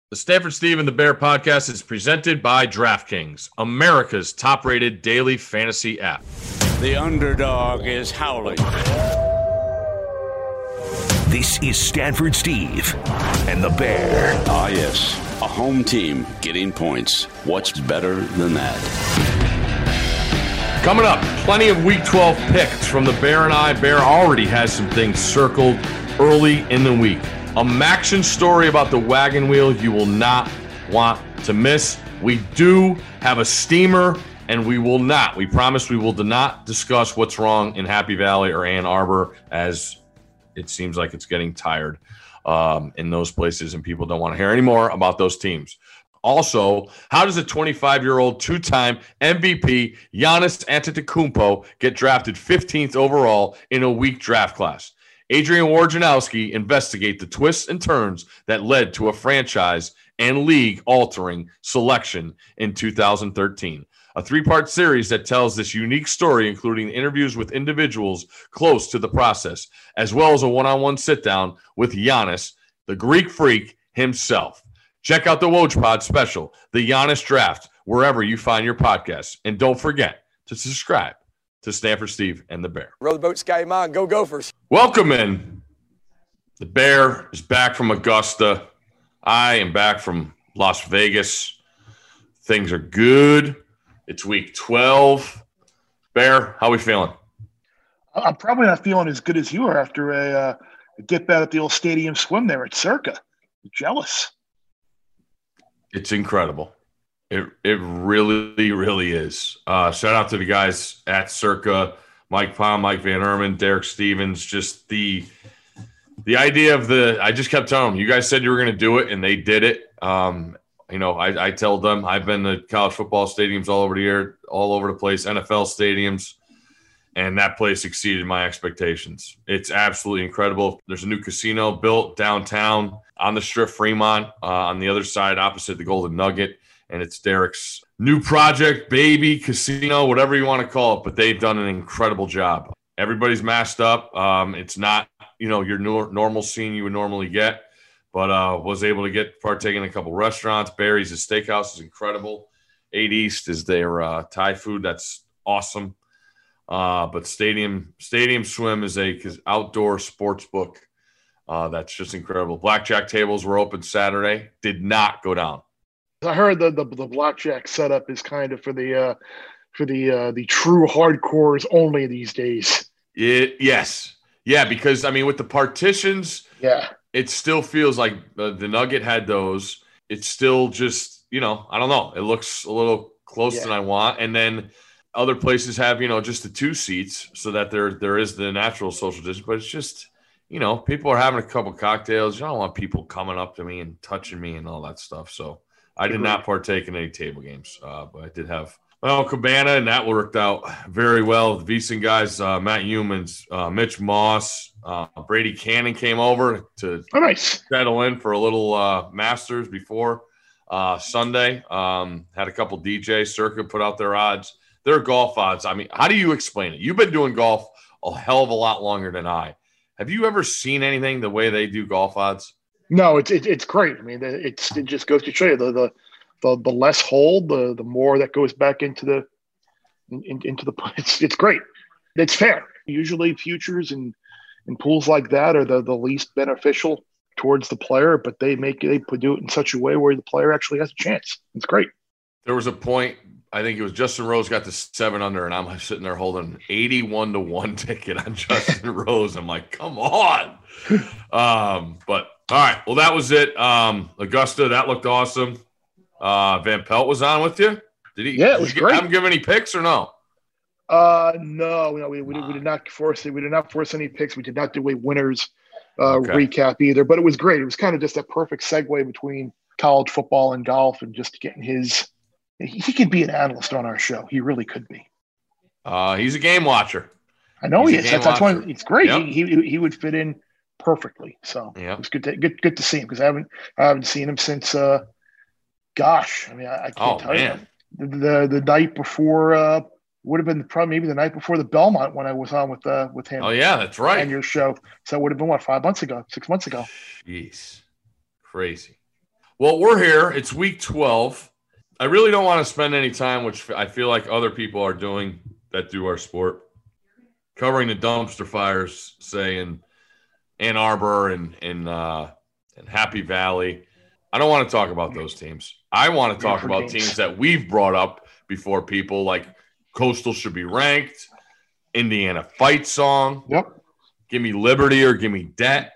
The Stanford Steve and the Bear podcast is presented by DraftKings, America's top-rated daily fantasy app. The underdog is howling. This is Stanford Steve and the Bear. Ah, yes. A home team getting points. What's better than that? Coming up, plenty of Week 12 picks from the Bear and I. Bear already has some things circled early in the week. A Maction story about the wagon wheel you will not want to miss. We do have a steamer, and we promise we will not discuss what's wrong in Happy Valley or Ann Arbor, as it seems like it's getting tired in those places, and people don't want to hear any more about those teams. Also, how does a 25-year-old two-time MVP Giannis Antetokounmpo get drafted 15th overall in a weak draft class? Adrian Wojnarowski investigate the twists and turns that led to a franchise and league-altering selection in 2013. A three-part series that tells this unique story, including interviews with individuals close to the process, as well as a one-on-one sit-down with Giannis, the Greek freak himself. Check out the Woj special, The Giannis Draft, wherever you find your podcasts. And don't forget to subscribe to Stanford Steve and the Bear. Row the boat, Sky Man. Go Gophers. Welcome in. The Bear is back from Augusta. I am back from Las Vegas. Things are good. It's week 12. Bear, how we feeling? I'm probably not feeling as good as you are after a get back at the old stadium swim there at Circa. I'm jealous. It's incredible. It really, really is. Shout out to the guys at Circa, Mike Palm, Mike Van Erman, Derek Stevens. Just the idea of I just kept telling them, you guys said you were going to do it, and they did it. I tell them I've been to college football stadiums all over the place, NFL stadiums, and that place exceeded my expectations. It's absolutely incredible. There's a new casino built downtown on the Strip, Fremont, on the other side opposite the Golden Nugget. And it's Derek's new project, baby, casino, whatever you want to call it. But they've done an incredible job. Everybody's masked up. It's not, your normal scene you would normally get. But was able to partake in a couple restaurants. Barry's Steakhouse is incredible. 8 East is their Thai food. That's awesome. But Stadium Swim is a outdoor sports book. That's just incredible. Blackjack tables were open Saturday. Did not go down. I heard the blackjack setup is kind of for the true hardcores only these days. Yes. Yeah, because, with the partitions, it still feels like the Nugget had those. It's still just, I don't know. It looks a little closer than I want. And then other places have, just the 2 seats so that there is the natural social distance. But it's just, people are having a couple cocktails. I don't want people coming up to me and touching me and all that stuff. So I did not partake in any table games, but I did have my own cabana, and that worked out very well. The VSiN guys, Matt Humans, Mitch Moss, Brady Cannon came over to settle in for a little Masters before Sunday. Had a couple DJs. Circa put out their odds. Their golf odds, how do you explain it? You've been doing golf a hell of a lot longer than I. Have you ever seen anything the way they do golf odds? No, it's great. It just goes to show you the less hold, the more that goes back into the it's great. It's fair. Usually futures and pools like that are the least beneficial towards the player, but they do it in such a way where the player actually has a chance. It's great. There was a point, I think it was Justin Rose got to 7 under, and I'm sitting there holding an 81-1 ticket on Justin Rose. I'm like, come on. But all right. Well, that was it. Augusta, that looked awesome. Van Pelt was on with you. Did he? Yeah, it was great. Have him give any picks or no? No, we did not force it. We did not force any picks. We did not do a winners recap either. But it was great. It was kind of just a perfect segue between college football and golf, and just getting his. He could be an analyst on our show. He really could be. He's a game watcher. I know he is. That's why it's great. Yep. He would fit in perfectly. So it was good to see him, because I haven't seen him since. I can't tell you the night before. Would have been probably maybe the night before the Belmont when I was on with him. Oh yeah, that's right. And your show. So it would have been 5 months ago, 6 months ago. Jeez, crazy. Well, we're here. It's week 12. I really don't want to spend any time, which I feel like other people are doing that do our sport, covering the dumpster fires, say, in Ann Arbor and Happy Valley. I don't want to talk about those teams. I want to talk about teams that we've brought up before people, like Coastal should be ranked, Indiana Fight Song. Yep. Give me Liberty or give me Debt.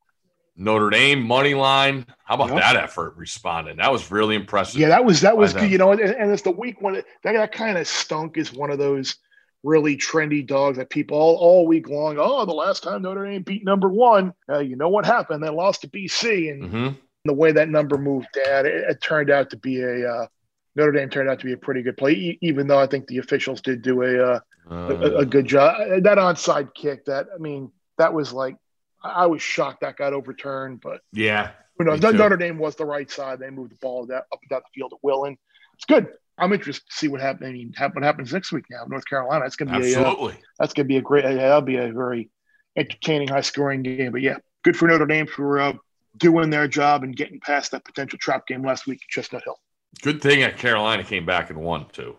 Notre Dame money line. How about that effort responding? That was really impressive. Yeah, that was good. You know, and it's the week when that kind of stunk is one of those really trendy dogs that people all week long. Oh, the last time Notre Dame beat number one, you know what happened? They lost to BC, and the way that number moved down, it turned out to be Notre Dame turned out to be a pretty good play. Even though I think the officials did do a good job. That onside kick, that was like. I was shocked that got overturned, but yeah, who knows? Notre Dame was the right side. They moved the ball up and down the field at will, and it's good. I'm interested to see what happens. I mean, what happens next week now, North Carolina. It's going to be that's going to be a great. That'll be a very entertaining, high-scoring game. But yeah, good for Notre Dame for doing their job and getting past that potential trap game last week at Chestnut Hill. Good thing that Carolina came back and won too.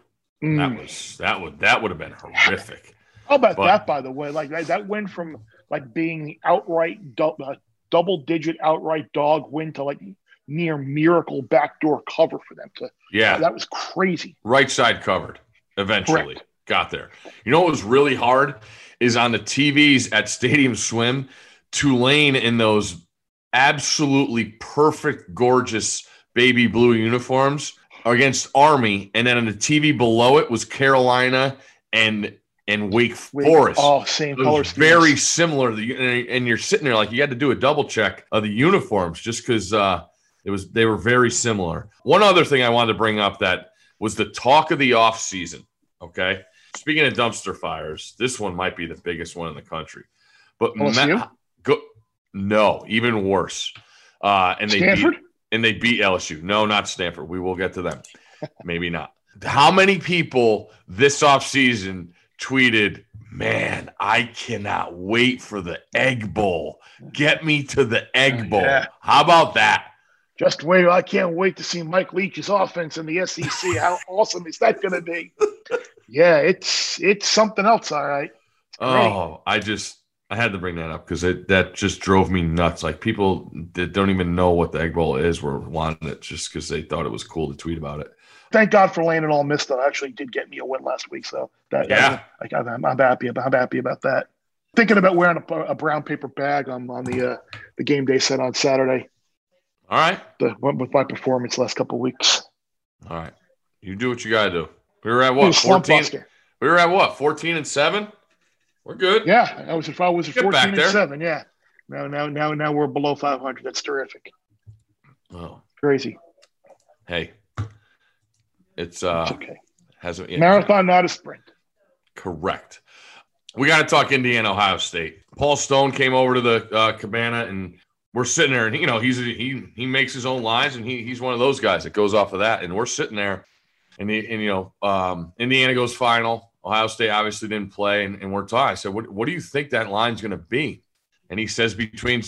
That would have been horrific. How about that? By the way, like that went from like being the outright double-digit outright dog win to like near miracle backdoor cover for them. That was crazy. Right side covered. Eventually Correct. Got there. You know what was really hard is on the TVs at Stadium Swim, Tulane in those absolutely perfect, gorgeous baby blue uniforms against Army, and then on the TV below it was Carolina and Wake Forest. Oh, same color schemes. Very similar. And you're sitting there like you had to do a double check of the uniforms just because they were very similar. One other thing I wanted to bring up that was the talk of the offseason, okay? Speaking of dumpster fires, this one might be the biggest one in the country. But no, even worse. And Stanford? They beat LSU. No, not Stanford. We will get to them. Maybe not. How many people this offseason tweeted, man, I cannot wait for the Egg Bowl. Get me to the Egg Bowl. Yeah. How about that? Just wait. I can't wait to see Mike Leach's offense in the SEC. How awesome is that going to be? Yeah, it's something else, all right. Oh, I had to bring that up because that just drove me nuts. Like people that don't even know what the Egg Bowl is were wanting it just because they thought it was cool to tweet about it. Thank God for Lane and Ole Miss, though. Actually did get me a win last week, so I'm happy about that. Thinking about wearing a brown paper bag on the game day set on Saturday. All right. With my performance last couple of weeks. All right, you do what you gotta do. We were at what 14? We were at what 14-7. We're good. Yeah, I was at 14-7. Yeah. Now we're below 500. That's terrific. Oh, crazy. Hey. It's okay. Marathon, not a sprint. Correct. We got to talk Indiana, Ohio State. Paul Stone came over to the cabana, and we're sitting there, and he makes his own lines, and he's one of those guys that goes off of that. And we're sitting there, and Indiana goes final. Ohio State obviously didn't play, and we're talking. I said, what do you think that line's going to be? And he says between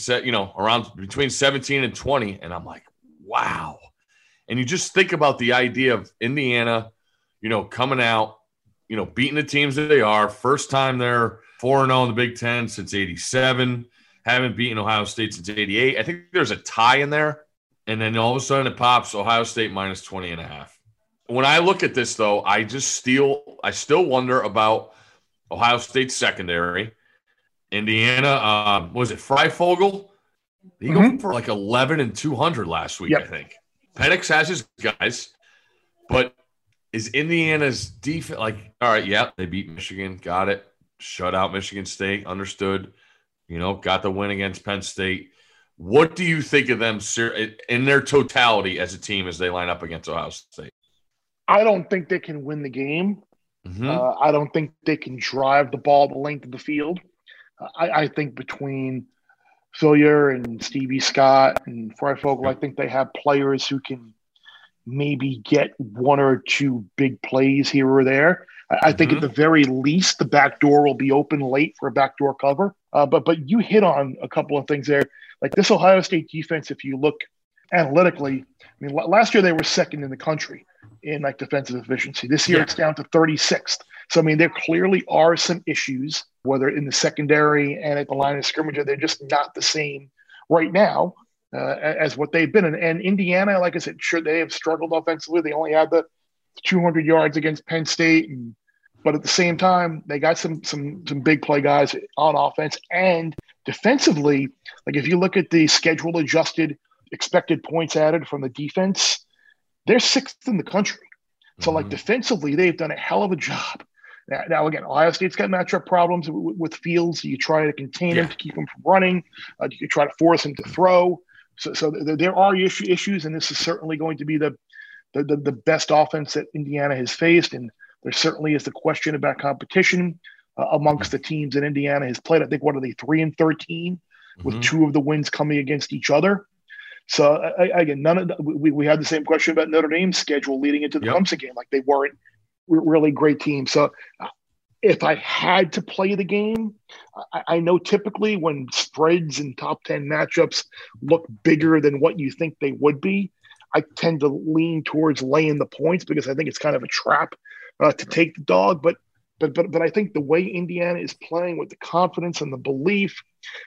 17 and 20, and I'm like, wow. And you just think about the idea of Indiana, coming out, beating the teams that they are. First time they're 4-0 in the Big Ten since 87. Haven't beaten Ohio State since 88. I think there's a tie in there. And then all of a sudden it pops Ohio State minus 20.5. When I look at this, though, I still wonder about Ohio State's secondary. Indiana, was it Freifogel? He go for like 11 and 200 last week, I think. Penix has his guys, but is Indiana's defense like, all right, yeah, they beat Michigan, got it. Shut out Michigan State, understood. Got the win against Penn State. What do you think of them in their totality as a team as they line up against Ohio State? I don't think they can win the game. I don't think they can drive the ball the length of the field. I think between Fillier and Stevie Scott and Freifogel, I think they have players who can maybe get one or two big plays here or there. I think at the very least, the back door will be open late for a backdoor cover. But you hit on a couple of things there. Like this Ohio State defense, if you look analytically, I mean, last year they were second in the country in like defensive efficiency. This year it's down to 36th. So, I mean, there clearly are some issues, whether in the secondary and at the line of scrimmage, they're just not the same right now as what they've been. And Indiana, like I said, sure, they have struggled offensively. They only had the 200 yards against Penn State. But at the same time, they got some big play guys on offense. And defensively, like if you look at the schedule adjusted expected points added from the defense, they're sixth in the country. So, like, defensively, they've done a hell of a job. Now, again, Ohio State's got matchup problems with Fields. You try to contain him to keep him from running. You try to force him to throw. So there are issues, and this is certainly going to be the best offense that Indiana has faced. And there certainly is the question about competition amongst the teams that Indiana has played. I think, what are they, 3-13, with two of the wins coming against each other. So, again, we had the same question about Notre Dame's schedule leading into the Clemson game. Like, they weren't really great team. So if I had to play the game, I know typically when spreads and top 10 matchups look bigger than what you think they would be, I tend to lean towards laying the points because I think it's kind of a trap to take the dog. But I think the way Indiana is playing with the confidence and the belief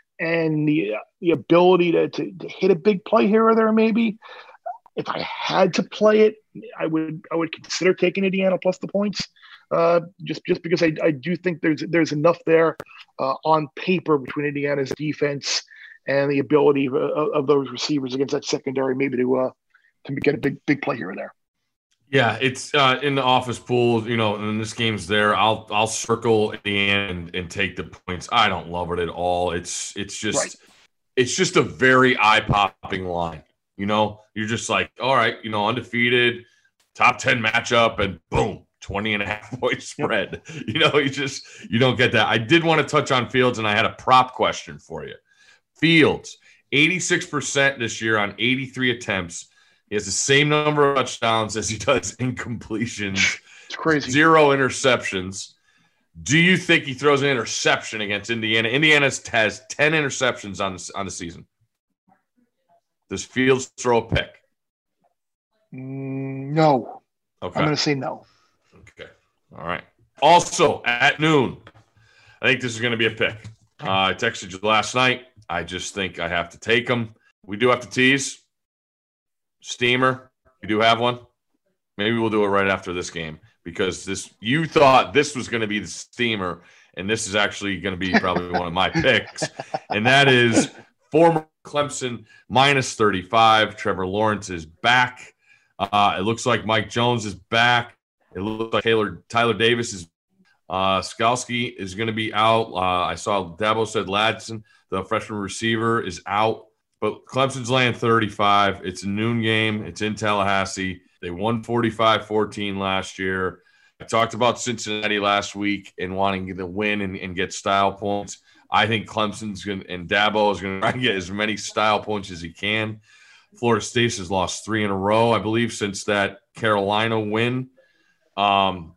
and the ability to hit a big play here or there, maybe, if I had to play it, I would consider taking Indiana plus the points, just because I do think there's enough there on paper between Indiana's defense and the ability of those receivers against that secondary, maybe to get a big play here or there. Yeah, it's in the office pool, and this game's there. I'll circle Indiana and take the points. I don't love it at all. It's just right. It's just a very eye-popping line. You're just like, all right, undefeated, top 10 matchup, and boom, 20.5 point spread. You don't get that. I did want to touch on Fields, and I had a prop question for you. Fields, 86% this year on 83 attempts. He has the same number of touchdowns as he does incompletions. It's crazy. 0 interceptions. Do you think he throws an interception against Indiana? Indiana has 10 interceptions on the season. Does Fields throw a pick? No. Okay. I'm going to say no. Okay. All right. Also, at noon, I think this is going to be a pick. I texted you last night. I just think I have to take him. We do have to tease. Steamer, you do have one? Maybe we'll do it right after this game because you thought this was going to be the steamer, and this is actually going to be probably one of my picks, and that is former Clemson minus 35. Trevor Lawrence is back. It looks like Mike Jones is back. It looks like Tyler Davis is Skalski is going to be out. I saw Dabo said Ladson, the freshman receiver, is out. But Clemson's laying 35. It's a noon game. It's in Tallahassee. They won 45-14 last year. I talked about Cincinnati last week and wanting to win and get style points. I think Clemson's going and Dabo is going to try and get as many style points as he can. Florida State has lost 3 in a row, I believe, since that Carolina win. Wilson,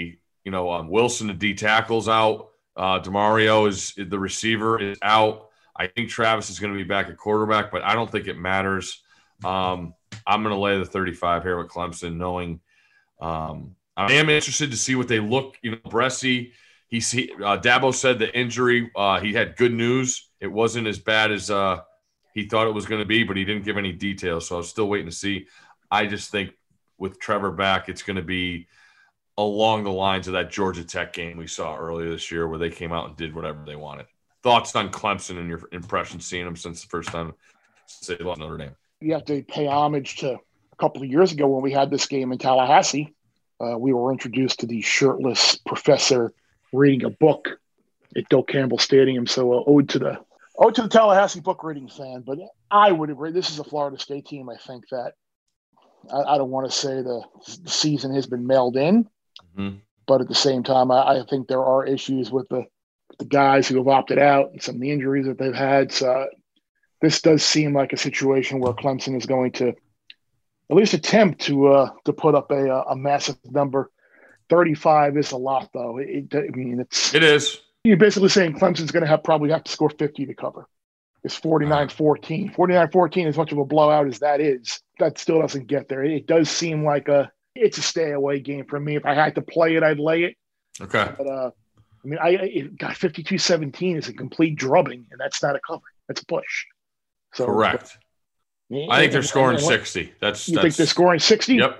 the D tackle's out. DeMario is the receiver is out. I think Travis is going to be back at quarterback, but I don't think it matters. I'm going to lay the 35 here with Clemson, knowing I am interested to see what they look. Bresci, Dabo said the injury, he had good news. It wasn't as bad as he thought it was going to be, but he didn't give any details, so I was still waiting to see. I just think with Trevor back, it's going to be along the lines of that Georgia Tech game we saw earlier this year where they came out and did whatever they wanted. Thoughts on Clemson and your impressions seeing them since the first time they lost Notre Dame? You have to pay homage to a couple of years ago when we had this game in Tallahassee. We were introduced to the shirtless professor reading a book at Doak Campbell Stadium. So ode to the Tallahassee book reading fan. But I would agree. This is a Florida State team. I think that I don't want to say the season has been mailed in, but at the same time, I think there are issues with the guys who have opted out and some of the injuries that they've had. So this does seem like a situation where Clemson is going to at least attempt to put up a massive number. 35 is a lot, though. It is. You're basically saying Clemson's going to probably have to score 50 to cover. is 49-14. 49-14, as much of a blowout as that is, that still doesn't get there. It does seem like it's a stay away game for me. If I had to play it, I'd lay it. Okay. But I mean, it got 52-17 is a complete drubbing, and that's not a cover. That's a push. So correct. I think they're scoring 60. You think they're scoring 60? Yep.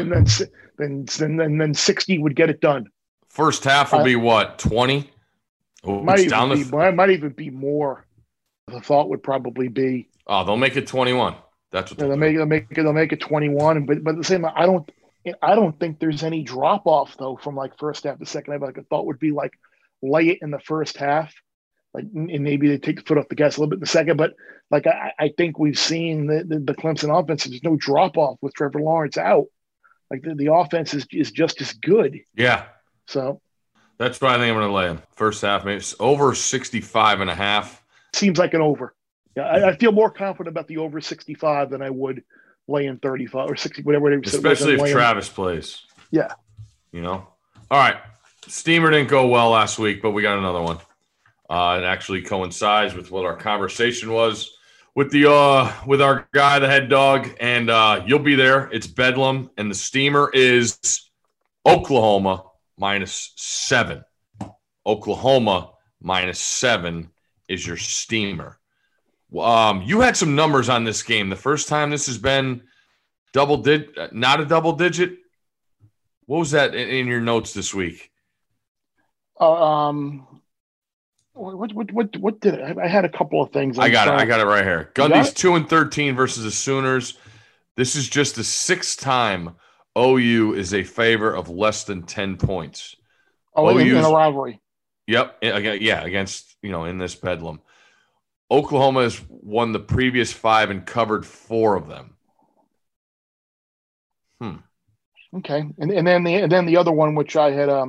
Then 60 would get it done. First half will be what, 20? Might even be more. The thought would probably be. Oh, they'll make it 21. That's what they'll make it 21. But at the same time, I don't think there's any drop off though from like first half to second half. Like a thought would be like lay it in the first half, like and maybe they take the foot off the gas a little bit in the second. But like I think we've seen the Clemson offense. There's no drop off with Trevor Lawrence out. Like the offense is just as good. Yeah. So that's what I think I'm going to lay in first half. Maybe it's over 65.5. Seems like an over. Yeah, I feel more confident about the over 65 than I would lay in 35 or 60, whatever. Especially if Travis plays. Yeah. All right. Steamer didn't go well last week, but we got another one. It actually coincides with what our conversation was with with our guy, the head dog, and you'll be there. It's Bedlam, and the Steamer is Oklahoma -7. Oklahoma -7 is your Steamer. You had some numbers on this game. The first time this has been not a double digit. What was that in your notes this week? What did I had a couple of things. I got it right here. Gundy's 2-13 versus the Sooners. This is just the 6th time OU is a favor of less than 10 points. In a rivalry. Yep. Against, in this Bedlam. Oklahoma has won the previous 5 and covered 4 of them. Okay. And then the other one, which I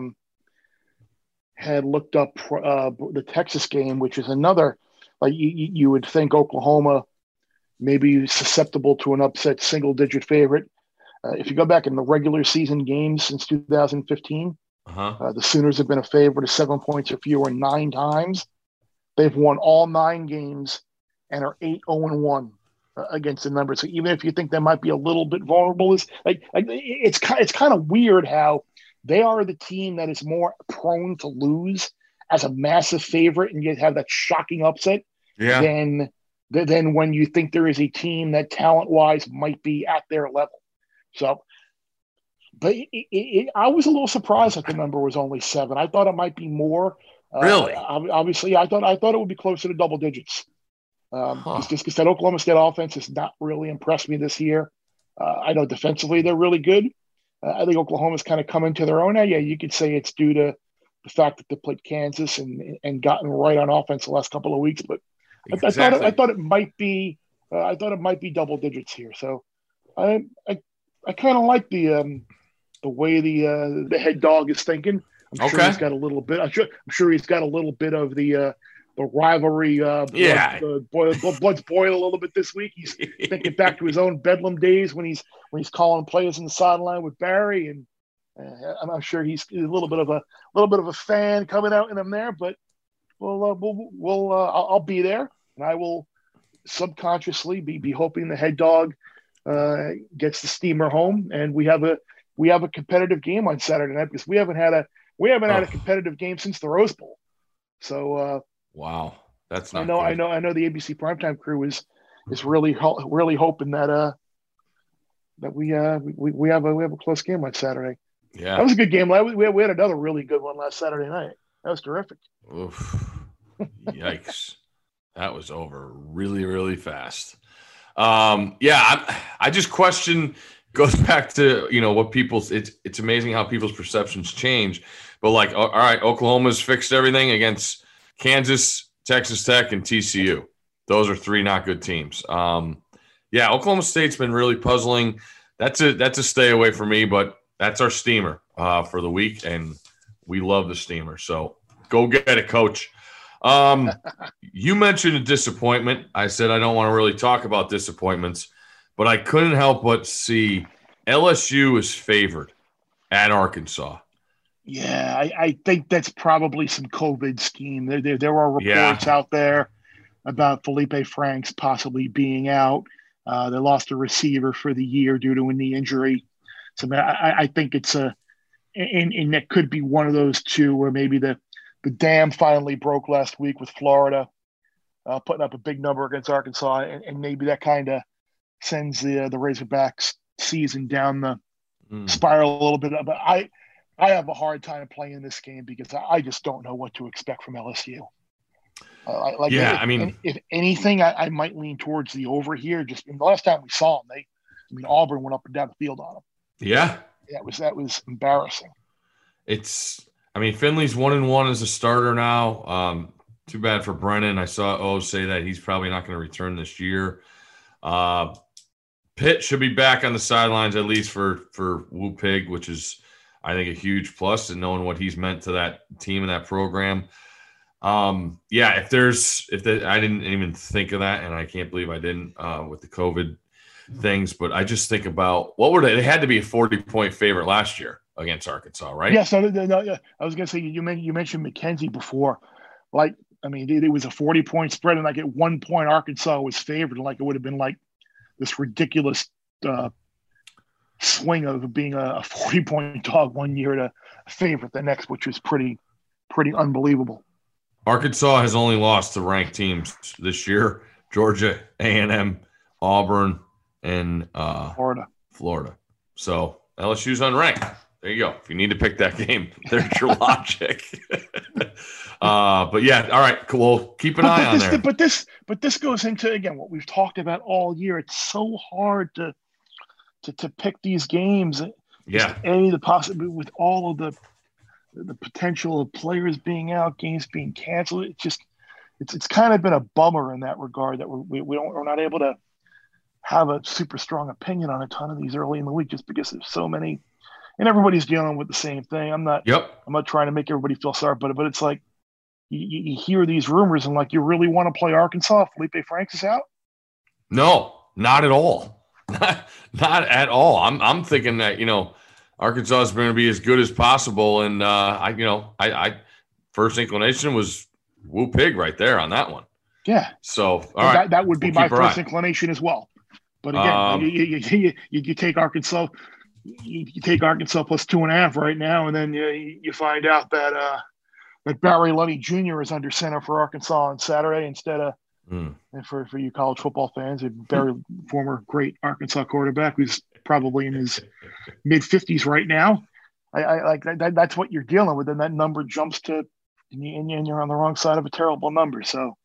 had looked up, the Texas game, which is another, like you would think Oklahoma maybe susceptible to an upset single-digit favorite. If you go back in the regular season games since 2015, the Sooners have been a favorite of 7 points or fewer 9 times. They've won all 9 games and are 8-0-1 against the number. So even if you think they might be a little bit vulnerable, it's kind of weird how they are the team that is more prone to lose as a massive favorite and yet have that shocking upset than when you think there is a team that talent-wise might be at their level. So, but I was a little surprised that the number was only 7. I thought it might be more. Really? Obviously, I thought it would be closer to double digits. Just because that Oklahoma State offense has not really impressed me this year. I know defensively they're really good. I think Oklahoma's kind of come into their own now. Yeah, you could say it's due to the fact that they played Kansas and gotten right on offense the last couple of weeks. But exactly. I thought it might be double digits here. So I kind of like the way the head dog is thinking. I'm sure he's got a little bit. I'm sure he's got a little bit of the rivalry. Blood's boiled a little bit this week. He's thinking back to his own Bedlam days when he's calling plays in the sideline with Barry, and I'm sure he's a little bit of a fan coming out in him there. But I'll be there, and I will subconsciously be hoping the head dog gets the Steamer home, and we have a competitive game on Saturday night because we haven't had a competitive game since the Rose Bowl. So wow, that's not. I know. The ABC primetime crew is really hoping that we have a close game on Saturday. Yeah, that was a good game. We had another really good one last Saturday night. That was terrific. Oof. Yikes. That was over really, really fast. I just question. Goes back to what people's. It's amazing how people's perceptions change. But like, all right, Oklahoma's fixed everything against Kansas, Texas Tech, and TCU. Those are 3 not good teams. Oklahoma State's been really puzzling. That's a stay away for me. But that's our Steamer for the week, and we love the Steamer. So go get it, Coach. You mentioned a disappointment. I said I don't want to really talk about disappointments. But I couldn't help but see LSU is favored at Arkansas. Yeah, I think that's probably some COVID scheme. There are reports out there about Felipe Franks possibly being out. They lost a receiver for the year due to a knee injury. So I think it's and that could be one of those two where maybe the dam finally broke last week with Florida, putting up a big number against Arkansas, and maybe that kind of sends the Razorbacks season down the spiral a little bit. But I have a hard time playing this game because I just don't know what to expect from LSU. If anything, I might lean towards the over here. Just the last time we saw them, Auburn went up and down the field on them. Yeah, that was embarrassing. Finley's 1-1 as a starter now. Too bad for Brennan. I saw say that he's probably not going to return this year. Pitt should be back on the sidelines at least for Woo Pig, which is, I think, a huge plus, and knowing what he's meant to that team and that program. I didn't even think of that, and I can't believe I didn't with the COVID things. But I just think about what were they? They had to be a 40-point favorite last year against Arkansas, right? Yeah. So I was going to say you mentioned McKenzie before. It was a 40-point spread, and at 1 point Arkansas was favored. It would have been this ridiculous swing of being a 40-point dog one year to a favorite the next, which was pretty unbelievable. Arkansas has only lost to ranked teams this year: Georgia, A&M, Auburn, and Florida. So LSU's unranked. There you go. If you need to pick that game, there's your logic. But yeah, all right, cool. Well, keep an eye on there. But this goes into, again, what we've talked about all year. It's so hard to pick these games. Yeah. The possibility with all of the potential of players being out, games being canceled. It's kind of been a bummer in that regard that we're not able to have a super strong opinion on a ton of these early in the week just because there's so many, and everybody's dealing with the same thing. I'm not trying to make everybody feel sorry, but it's like you hear these rumors and you really want to play Arkansas. Felipe Franks is out. No, not at all. Not at all. I'm thinking that Arkansas is going to be as good as possible, and I first inclination was Woo Pig right there on that one. Yeah. So all right, that would be my first inclination as well. But again, you take Arkansas, you take Arkansas plus 2.5 right now, and then you find out that Barry Lunny Jr. is under center for Arkansas on Saturday instead of. And for you college football fans, a very former great Arkansas quarterback who's probably in his mid-50s right now. I like that. That's what you're dealing with, and that number jumps to, and you're on the wrong side of a terrible number. So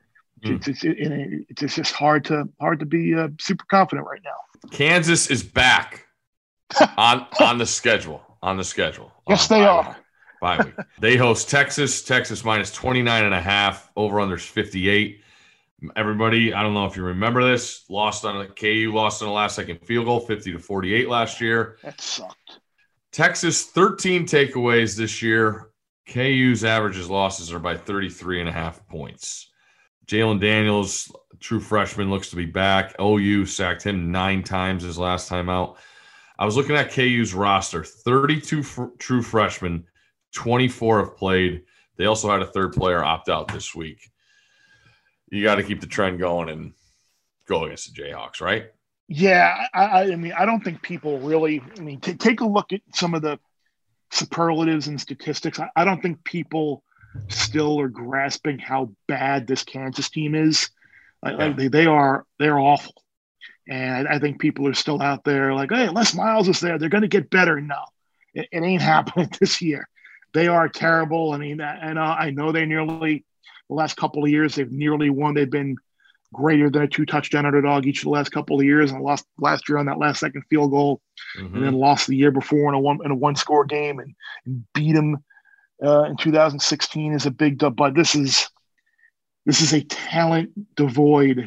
it's just hard to be super confident right now. Kansas is back on the schedule. Yes, they are. Bye week. They host Texas. Texas minus 29.5. Over unders 58. Everybody, I don't know if you remember this, KU lost on a last-second field goal, 50-48 last year. That sucked. Texas, 13 takeaways this year. KU's averages losses are by 33.5 points. Jalen Daniels, true freshman, looks to be back. OU sacked him 9 times his last time out. I was looking at KU's roster, 32 true freshmen, 24 have played. They also had a third player opt out this week. You got to keep the trend going and go against the Jayhawks, right? Yeah, I don't think people really. Take a look at some of the superlatives and statistics. I don't think people still are grasping how bad this Kansas team is. They're awful, and I think people are still out there like, hey, Les Miles is there. They're going to get better. No, it ain't happening this year. They are terrible. And I know they nearly. The last couple of years, they've nearly won. They've been greater than a 2-touchdown underdog each of the last couple of years, and lost last year on that last-second field goal, and then lost the year before in a one-score game, and beat them in 2016 is a big dub. But this is a talent devoid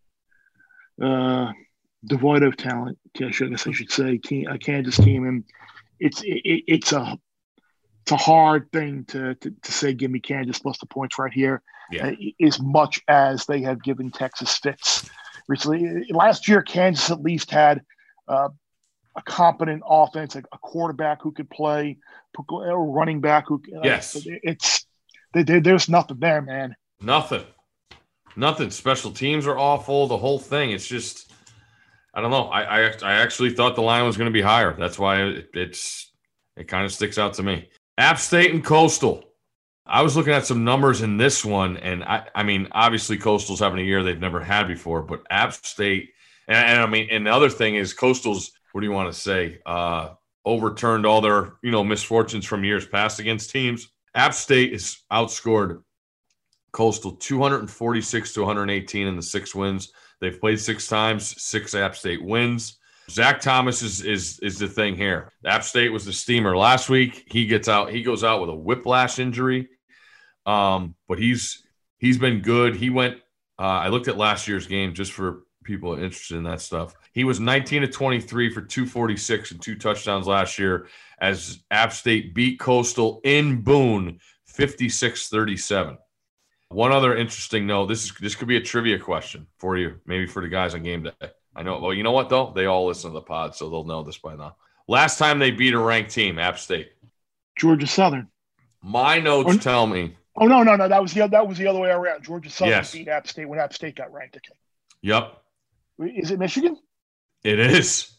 of talent. I guess I should say a Kansas team, and it's a hard thing to say, give me Kansas plus the points right here, as much as they have given Texas fits recently. Last year, Kansas at least had a competent offense, a quarterback who could play, a running back who – yes. There's nothing there, man. Nothing. Nothing. Special teams are awful. The whole thing. It's just, I don't know. I actually thought the line was going to be higher. That's why it kind of sticks out to me. App State and Coastal. I was looking at some numbers in this one, and I mean, obviously Coastal's having a year they've never had before, but App State, and I mean, and the other thing is Coastal's, what do you want to say, overturned all their, misfortunes from years past against teams. App State is outscored Coastal 246 to 118 in the 6 wins. They've played 6 times, 6 App State wins. Zach Thomas is the thing here. App State was the steamer last week. He goes out with a whiplash injury. But he's been good. He went, I looked at last year's game just for people interested in that stuff. He was 19 to 23 for 246 and 2 touchdowns last year as App State beat Coastal in Boone 56-37. One other interesting note, this could be a trivia question for you, maybe for the guys on game day. I know. Well, you know what, though? They all listen to the pod, so they'll know this by now. Last time they beat a ranked team, App State. Georgia Southern. My notes tell me. Oh, no. That was the other way around. Georgia Southern beat App State when App State got ranked. Okay. Yep. Is it Michigan? It is.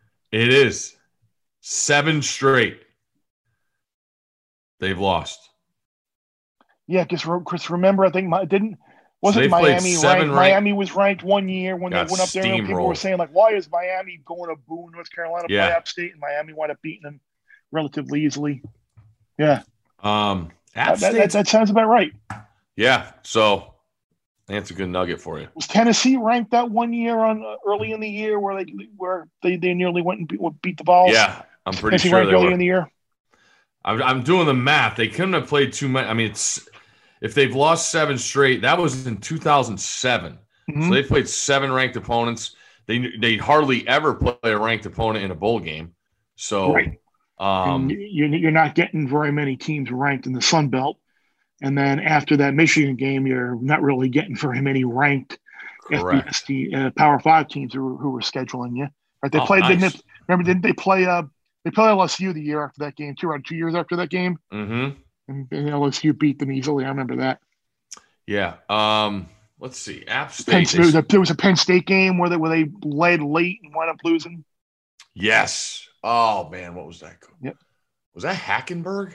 7 straight. They've lost. Yeah, because remember, I think Miami ranked? Miami was ranked one year when they went up there. And people were saying, like, why is Miami going to Boone, North Carolina, play App State, and Miami wound up beating them relatively easily? Yeah. That sounds about right. Yeah, so that's a good nugget for you. Was Tennessee ranked that one year early in the year where they nearly went and beat the Vols? Yeah, I'm pretty sure they early were. In the year. I'm doing the math. They couldn't have played too many. I mean, if they've lost 7 straight, that was in 2007. Mm-hmm. So they played 7 ranked opponents. They hardly ever play a ranked opponent in a bowl game. So right. You're not getting very many teams ranked in the Sun Belt. And then after that Michigan game, you're not really getting very many ranked FBS Power 5 teams who were scheduling you. Right? They played. Nice. Didn't they play? They played LSU the year after that game too. Around 2 years after that game. Mm-hmm. And LSU beat them easily. I remember that. Yeah. Let's see. App State. There was a Penn State game where they led late and wound up losing. Yes. Oh man, what was that? Yep. Was that Hackenberg?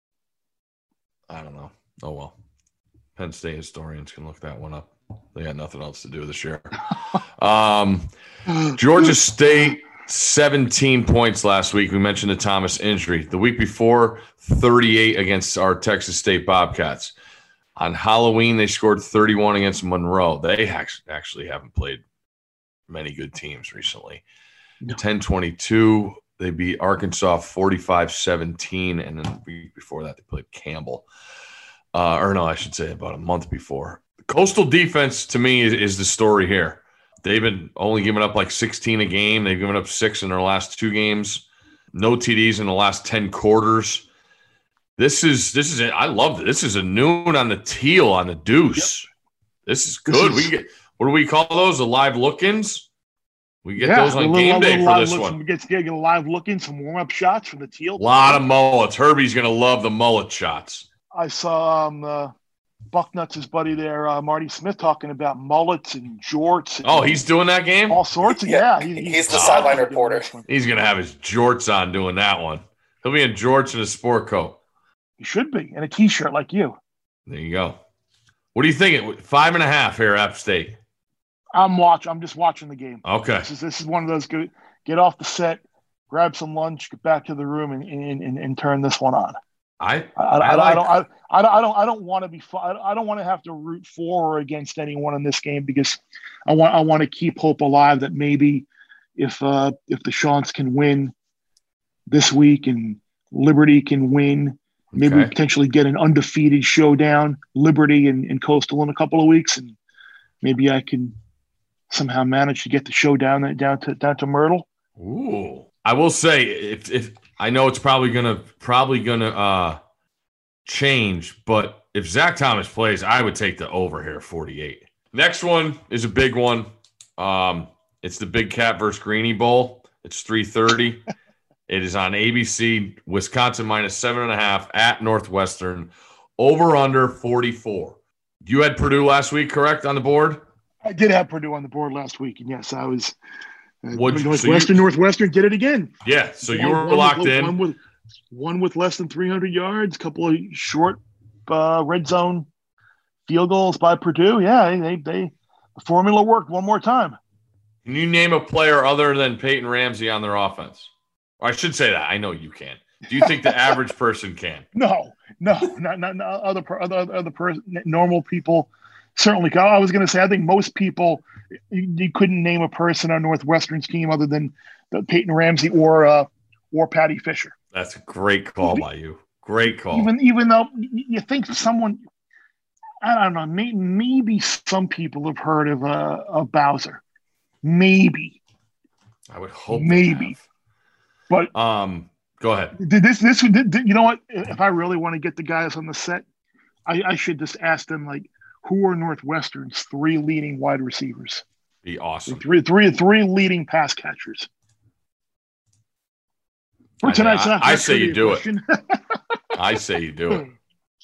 I don't know. Oh well. Penn State historians can look that one up. They had nothing else to do this year. Georgia State. 17 points last week. We mentioned the Thomas injury. The week before, 38 against our Texas State Bobcats. On Halloween, they scored 31 against Monroe. They actually haven't played many good teams recently. No. 10-22, they beat Arkansas 45-17, and then the week before that, they played Campbell. I should say about a month before. The Coastal defense, to me, is the story here. They've been only giving up like 16 a game. They've given up 6 in their last 2 games. No TDs in the last 10 quarters. This is it. I love it. This is a noon on the teal on the deuce. Yep. This is good. We get, what do we call those? The live look-ins? We get those on game day for this one. We get a live look-in, some warm-up shots from the teal. A lot of mullets. Herbie's going to love the mullet shots. I saw Bucknuts' buddy there, Marty Smith, talking about mullets and jorts. And he's doing that game? All sorts of, He's the sideline reporter. He's going to have his jorts on doing that one. He'll be in jorts and a sport coat. He should be, and a T-shirt like you. There you go. What are you thinking? 5.5 here, App State. I'm just watching the game. Okay. This is one of those get off the set, grab some lunch, get back to the room, and turn this one on. I don't want to be. I don't want to have to root for or against anyone in this game because I want to keep hope alive that maybe if the Chants can win this week and Liberty can win, maybe we potentially get an undefeated showdown, Liberty and Coastal in a couple of weeks, and maybe I can somehow manage to get the show down to Myrtle. Ooh, I will say if I know it's probably gonna change, but if Zach Thomas plays, I would take the over here, 48. Next one is a big one. It's the Big Cat versus Greenie Bowl. It's 3:30. It is on ABC. Wisconsin -7.5 at Northwestern. Over under 44. You had Purdue last week, correct, on the board? I did have Purdue on the board last week, and yes, I was. Northwestern did it again. Yeah, so you were locked in. One with less than 300 yards, a couple of short red zone field goals by Purdue. Yeah, the formula worked one more time. Can you name a player other than Peyton Ramsey on their offense? Or I should say that. I know you can. Do you think the average person can? No, not other person. Normal people certainly. I was going to say, I think most people, you couldn't name a person on Northwestern's team other than Peyton Ramsey or Patty Fisher. That's a great call by you. Great call. Even though you think someone, I don't know, maybe some people have heard of Bowser. Maybe. I would hope. Maybe. But go ahead. This you know what? If I really want to get the guys on the set, I should just ask them, like, who are Northwestern's 3 leading wide receivers? Be awesome. Three leading pass catchers. For tonight's I say you do it. I say you do it.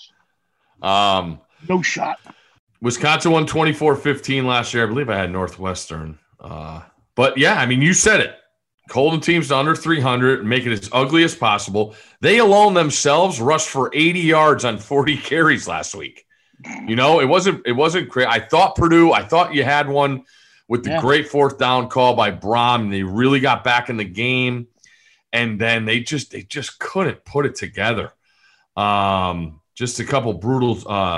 No shot. Wisconsin won 24-15 last year. I believe I had Northwestern. But, yeah, I mean, you said it. Holding teams to under 300, make it as ugly as possible. They alone themselves rushed for 80 yards on 40 carries last week. You know, it wasn't great. I thought you had one with the great 4th down call by Brom, and they really got back in the game. And then they just couldn't put it together. Just a couple brutal.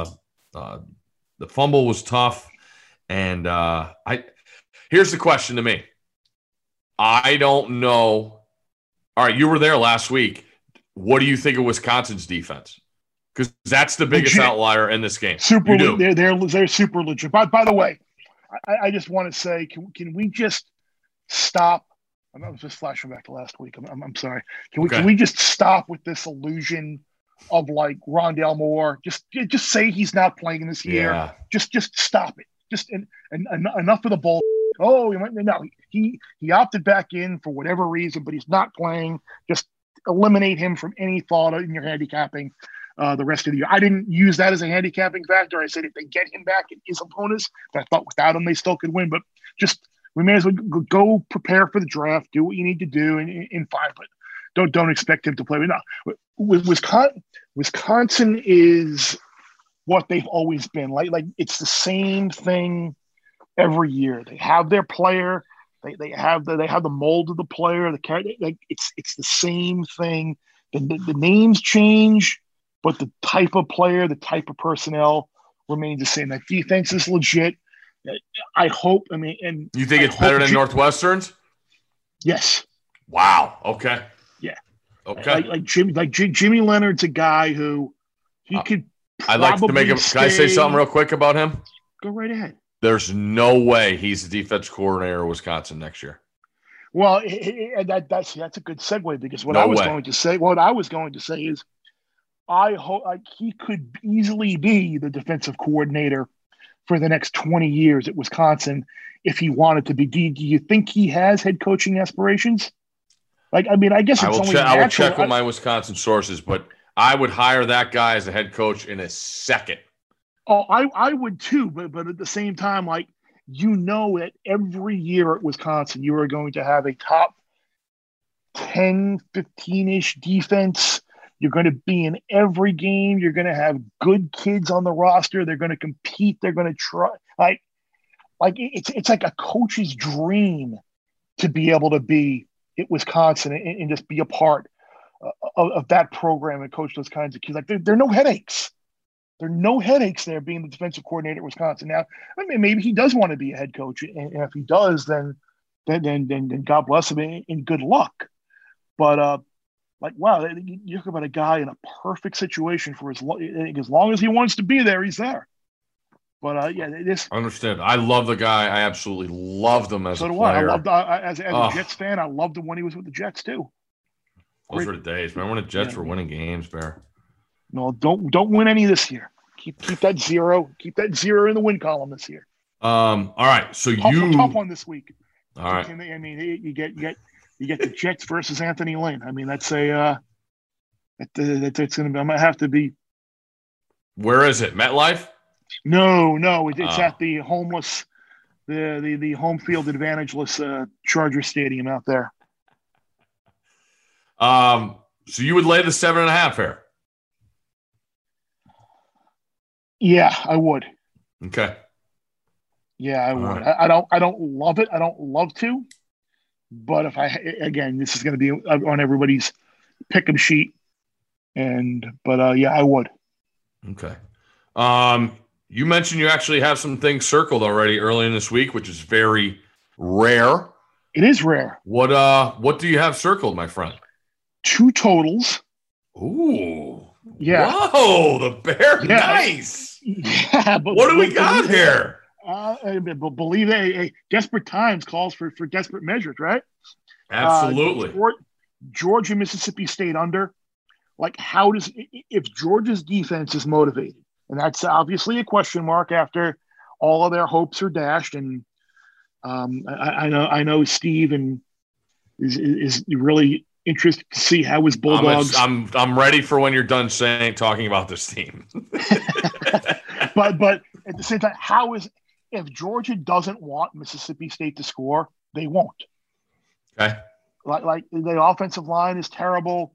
The fumble was tough, and here's the question to me. I don't know. All right, you were there last week. What do you think of Wisconsin's defense? Because that's the biggest outlier in this game. They're super legit. By the way, I just want to say, can we just stop? I was just flashing back to last week. I'm sorry. Can we just stop with this illusion of, like, Rondale Moore? Just say he's not playing this year. Yeah. Just stop it. Just enough of the bull. Oh, he opted back in for whatever reason, but he's not playing. Just eliminate him from any thought in your handicapping the rest of the year. I didn't use that as a handicapping factor. I said if they get him back, it is a bonus. But I thought without him, they still could win. But we may as well go prepare for the draft, do what you need to do, and fine. But don't expect him to play. But no, Wisconsin is what they've always been. Like it's the same thing every year. They have their player. They have the mold of the player. It's the same thing. The names change, but the type of player, the type of personnel remains the same. That defense is legit. I hope. I mean, and you think it's better than Northwestern's? Yes. Wow. Okay. Yeah. Okay. Like Jimmy Leonard's a guy who he could. I'd like to make him. Can I say something real quick about him? Go right ahead. There's no way he's the defense coordinator of Wisconsin next year. Well, that's a good segue, because what I was going to say is I hope he could easily be the defensive coordinator for the next 20 years at Wisconsin if he wanted to be. Do you think he has head coaching aspirations? Like, I mean, I guess it's only natural. I will check with my Wisconsin sources, but I would hire that guy as a head coach in a second. Oh, I would too, but at the same time, like, that every year at Wisconsin, you are going to have a top 10, 15-ish defense. You're going to be in every game. You're going to have good kids on the roster. They're going to compete. They're going to try. Like it's like a coach's dream to be able to be at Wisconsin and just be a part of that program and coach those kinds of kids. Like, there are no headaches. There are no headaches there being the defensive coordinator at Wisconsin. Now, I mean, maybe he does want to be a head coach, and if he does, then God bless him and good luck. But like, wow, you talk about a guy in a perfect situation for as long as he wants to be there, he's there. But yeah, this. I understand. I love the guy. I absolutely loved him as a player. I loved as a Jets fan. I loved him when he was with the Jets too. Those were the days. Remember when the Jets were winning games, Bear? No, don't win any this year. Keep that zero. Keep that zero in the win column this year. All right. So tough one this week. All right. I mean, you get the Jets versus Anthony Lynn. I mean, that's a it's going to be. I'm going to have to be. Where is it? MetLife? No, it's at the homeless, the home field advantageless Charger Stadium out there. So you would lay the 7.5 here? Yeah, I would. Okay. Yeah, I would. Right. I don't love it. I don't love to, but again, this is going to be on everybody's pick'em sheet, yeah, I would. Okay. You mentioned you actually have some things circled already early in this week, which is very rare. It is rare. What do you have circled, my friend? 2 totals. Ooh. Yeah. Whoa, the Bear. Yeah. Nice. Yeah. But what do we got here? Believe it, desperate times calls for desperate measures, right? Absolutely. Georgia, Mississippi State under. Like, if Georgia's defense is motivated, and that's obviously a question mark after all of their hopes are dashed, and I know Steve is really interested to see how his Bulldogs. I'm ready for when you're done talking about this team. but at the same time, if Georgia doesn't want Mississippi State to score, they won't. Okay. Like the offensive line is terrible.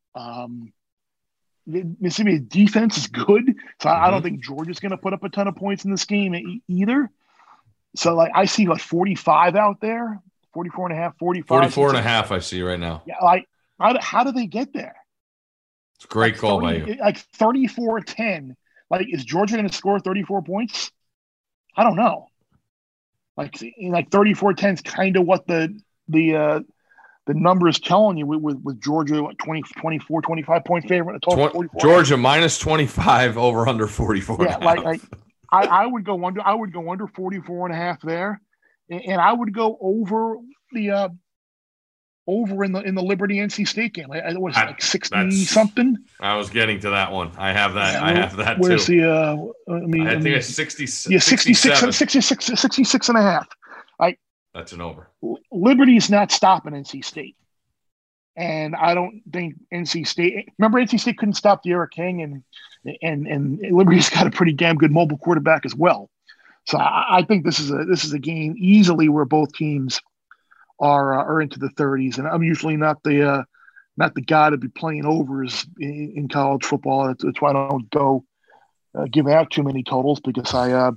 Mississippi defense is good, so I don't think Georgia's going to put up a ton of points in this game either. So, like, I see 45 out there, 44 and a half, 45. 44 and a half I see right now. Yeah, like, how do they get there? It's a great call by you. Like 34-10. Like, is Georgia going to score 34 points? I don't know. Like 34-10 is kind of what the number is telling you with Georgia, 24, 25 point favorite. A total 44. Georgia minus 25 over under 44. Yeah, like I would go under. I would go under 44 and a half there, and I would go over the in the Liberty NC State game. It was like 60 something. I was getting to that one. I have that. Yeah, I have that where's too. I think it's 66. Yeah, 66 and a half. That's an over. Liberty's not stopping NC State. And I don't think NC State – remember NC State couldn't stop De'Ara King, and Liberty's got a pretty damn good mobile quarterback as well. So I think this is a game easily where both teams are into the 30s. And I'm usually not the guy to be playing overs in college football. That's why I don't go give out too many totals, because I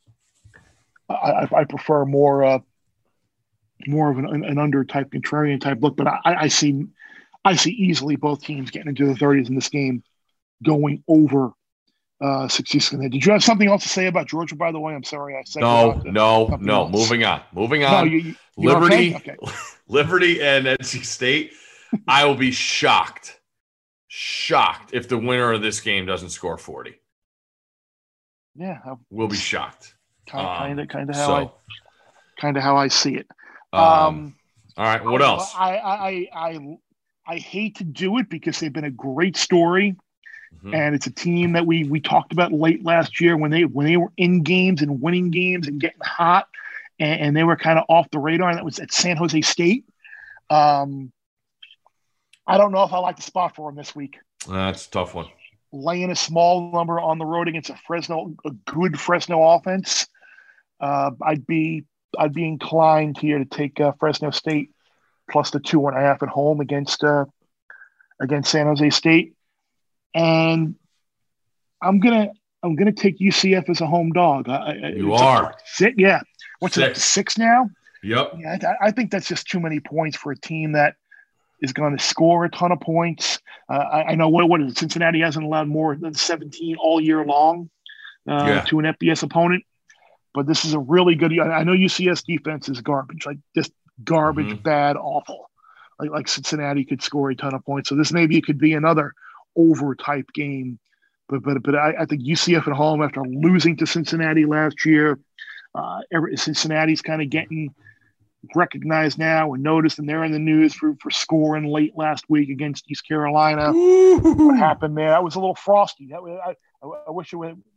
prefer more of an under type, contrarian type look. But I see easily both teams getting into the 30s in this game, going over 60. Did you have something else to say about Georgia, by the way? I'm sorry. No. Moving on. No, you Liberty, okay? Liberty and NC State. I will be shocked if the winner of this game doesn't score 40. Yeah, we'll be shocked. Kind of how I see it. All right. What else? I hate to do it because they've been a great story, and it's a team that we talked about late last year when they were in games and winning games and getting hot, and they were kind of off the radar. And that was at San Jose State. I don't know if I like the spot for them this week. That's a tough one. Laying a small number on the road against a good Fresno offense. I'd be inclined here to take Fresno State plus the 2.5 at home against San Jose State, and I'm gonna take UCF as a home dog. You are. Yeah. What's it, 6 now? Yep. Yeah, I think that's just too many points for a team that is going to score a ton of points. I know what is it? Cincinnati hasn't allowed more than 17 all year long to an FBS opponent. But this is a really good – I know UCS defense is garbage, like just garbage, bad, awful. Like Cincinnati could score a ton of points. So this maybe it could be another over-type game. But I think UCF at home, after losing to Cincinnati last year, Cincinnati's kind of getting recognized now and noticed, and they're in the news for scoring late last week against East Carolina. What happened there? That was a little frosty. I wish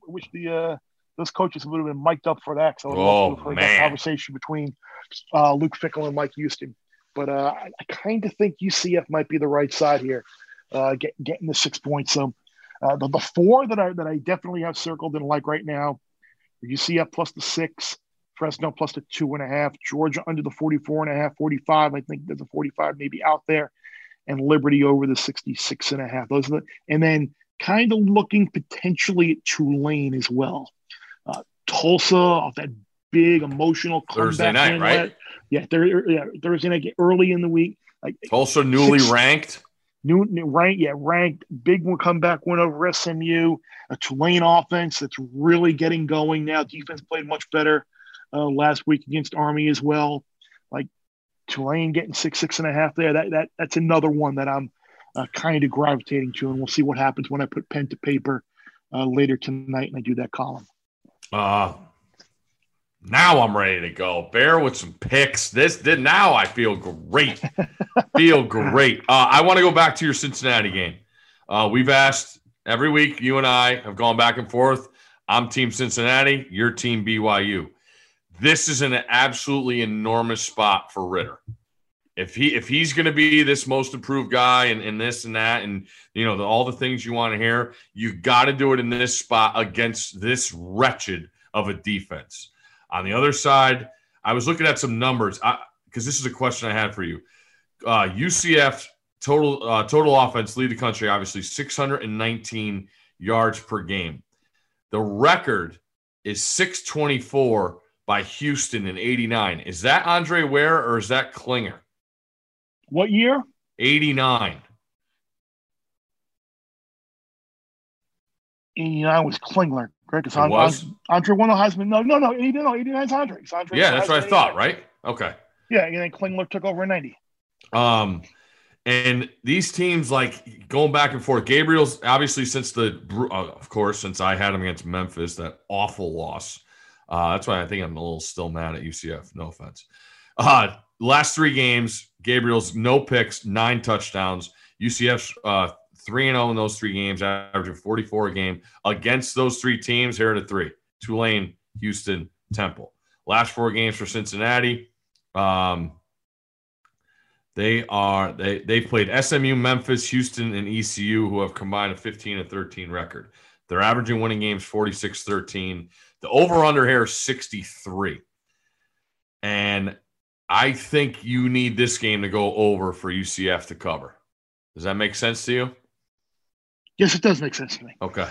those coaches would have been mic'd up for that. So for that conversation between Luke Fickell and Mike Houston. But I kind of think UCF might be the right side here, getting the 6 points. So the 4 that I definitely have circled and like right now UCF plus the 6, Fresno plus the 2.5, Georgia under the 44.5, 45. I think there's a 45 maybe out there, and Liberty over the 66.5. Those are and then kind of looking potentially at Tulane as well. Tulsa off that big emotional Thursday night, win, right? Thursday night, early in the week. Tulsa newly ranked. Ranked. Big one comeback win over SMU. A Tulane offense that's really getting going now. Defense played much better last week against Army as well. Tulane getting 6.5 there. That's another one that I'm kind of gravitating to, and we'll see what happens when I put pen to paper later tonight and I do that column. Now I'm ready to go. Bear with some picks. Now I feel great. I want to go back to your Cincinnati game. We've asked every week. You and I have gone back and forth. I'm Team Cincinnati. You're Team BYU. This is an absolutely enormous spot for Ritter. If he's going to be this most improved guy and this and that and all the things you want to hear, you got to do it in this spot against this wretched of a defense. On the other side, I was looking at some numbers because this is a question I had for you. UCF total offense lead the country, obviously 619 yards per game. The record is 624 by Houston in 89. Is that Andre Ware or is that Klinger? What year? 89. 89 was Klingler. Correct? It was? Andre won the Heisman. No. 89 is Andre. Yeah, that's what I thought, right? Okay. Yeah, and then Klingler took over in 90. And these teams, going back and forth. Gabriel's obviously since I had him against Memphis, that awful loss. That's why I think I'm a little still mad at UCF. No offense. Last 3 games, Gabriel's no picks, 9 touchdowns. UCF's 3-0 in those 3 games, averaging 44 a game. Against those 3 teams, here are the 3: Tulane, Houston, Temple. Last 4 games for Cincinnati. They've played SMU, Memphis, Houston, and ECU, who have combined a 15-13 record. They're averaging winning games 46-13. The over-under here is 63. And I think you need this game to go over for UCF to cover. Does that make sense to you? Yes, it does make sense to me. Okay.